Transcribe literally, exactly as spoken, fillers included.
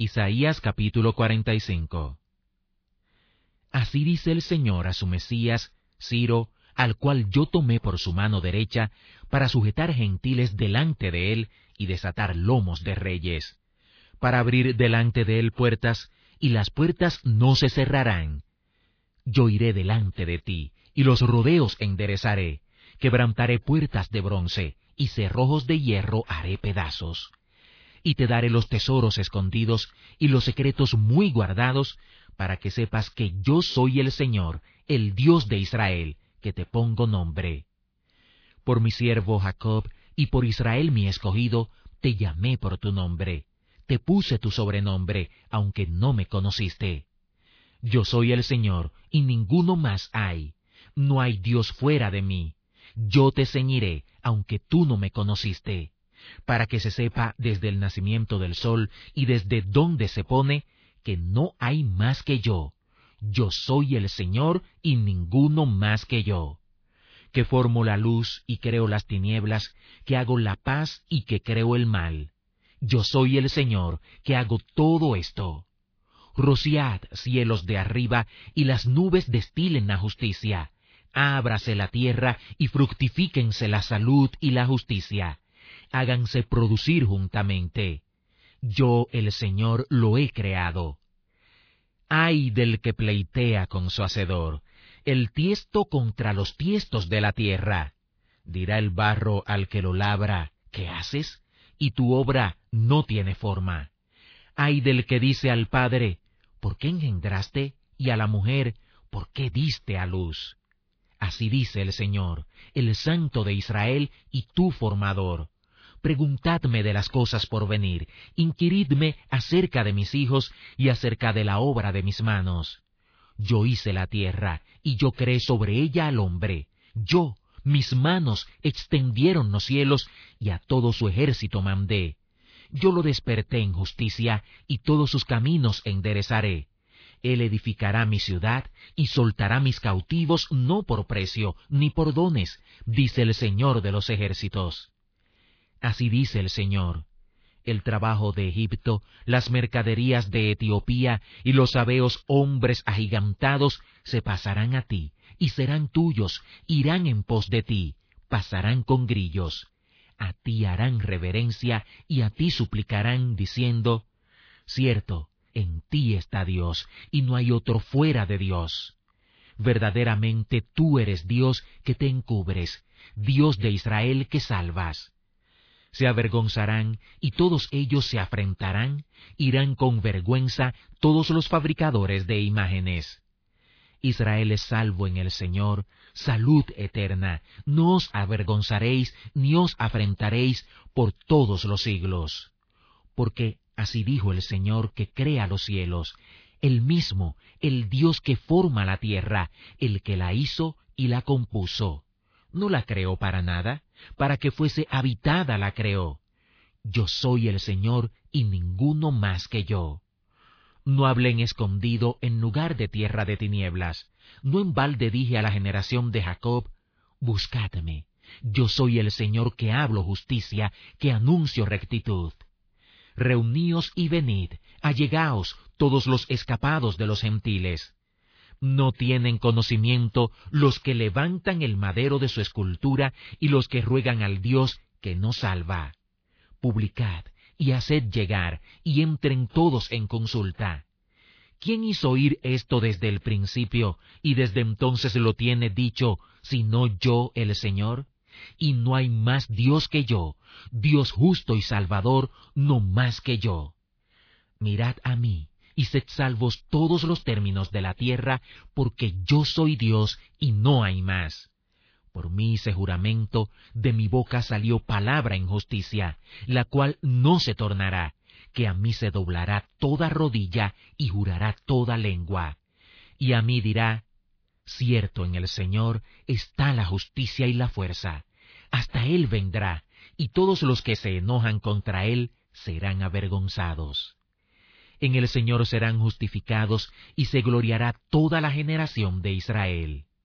Isaías capítulo cuarenta y cinco. Así dice el Señor a su Mesías, Ciro, al cual yo tomé por su mano derecha, para sujetar gentiles delante de él y desatar lomos de reyes, para abrir delante de él puertas, y las puertas no se cerrarán. Yo iré delante de ti, y los rodeos enderezaré, quebrantaré puertas de bronce, y cerrojos de hierro haré pedazos. Y te daré los tesoros escondidos, y los secretos muy guardados, para que sepas que yo soy el Señor, el Dios de Israel, que te pongo nombre. Por mi siervo Jacob, y por Israel mi escogido, te llamé por tu nombre. Te puse tu sobrenombre, aunque no me conociste. Yo soy el Señor, y ninguno más hay. No hay Dios fuera de mí. Yo te ceñiré, aunque tú no me conociste, para que se sepa desde el nacimiento del sol y desde donde se pone, que no hay más que yo. Yo soy el Señor, y ninguno más que yo. Que formo la luz y creo las tinieblas, que hago la paz y que creo el mal. Yo soy el Señor, que hago todo esto. Rociad, cielos de arriba, y las nubes destilen la justicia. Ábrase la tierra, y fructifíquense la salud y la justicia. Háganse producir juntamente. Yo, el Señor, lo he creado. Ay del que pleitea con su hacedor, el tiesto contra los tiestos de la tierra. Dirá el barro al que lo labra, ¿qué haces? Y tu obra no tiene forma. Ay del que dice al padre, ¿por qué engendraste? Y a la mujer, ¿por qué diste a luz? Así dice el Señor, el Santo de Israel y tu formador. Preguntadme de las cosas por venir, inquiridme acerca de mis hijos y acerca de la obra de mis manos. Yo hice la tierra, y yo creé sobre ella al hombre. Yo, mis manos, extendieron los cielos, y a todo su ejército mandé. Yo lo desperté en justicia, y todos sus caminos enderezaré. Él edificará mi ciudad, y soltará mis cautivos no por precio, ni por dones, dice el Señor de los ejércitos. Así dice el Señor, el trabajo de Egipto, las mercaderías de Etiopía y los sabeos hombres agigantados se pasarán a ti, y serán tuyos, irán en pos de ti, pasarán con grillos. A ti harán reverencia y a ti suplicarán, diciendo, cierto, en ti está Dios, y no hay otro fuera de Dios. Verdaderamente tú eres Dios que te encubres, Dios de Israel que salvas. Se avergonzarán, y todos ellos se afrentarán, irán con vergüenza todos los fabricadores de imágenes. Israel es salvo en el Señor, salud eterna, no os avergonzaréis ni os afrentaréis por todos los siglos. Porque así dijo el Señor que crea los cielos, el mismo, el Dios que forma la tierra, el que la hizo y la compuso. ¿No la creó para nada? Para que fuese habitada la creó. Yo soy el Señor y ninguno más que yo. No hablé en escondido en lugar de tierra de tinieblas. No en balde dije a la generación de Jacob, buscadme. Yo soy el Señor que hablo justicia, que anuncio rectitud. Reuníos y venid, allegaos todos los escapados de los gentiles. No tienen conocimiento los que levantan el madero de su escultura y los que ruegan al Dios que no salva. Publicad y haced llegar, y entren todos en consulta. ¿Quién hizo oír esto desde el principio, y desde entonces lo tiene dicho, sino yo el Señor? Y no hay más Dios que yo, Dios justo y salvador, no más que yo. Mirad a mí, y sed salvos todos los términos de la tierra, porque yo soy Dios y no hay más. Por mí hice juramento, de mi boca salió palabra en justicia, la cual no se tornará, que a mí se doblará toda rodilla y jurará toda lengua. Y a mí dirá, cierto en el Señor está la justicia y la fuerza. Hasta Él vendrá, y todos los que se enojan contra Él serán avergonzados. En el Señor serán justificados, y se gloriará toda la generación de Israel.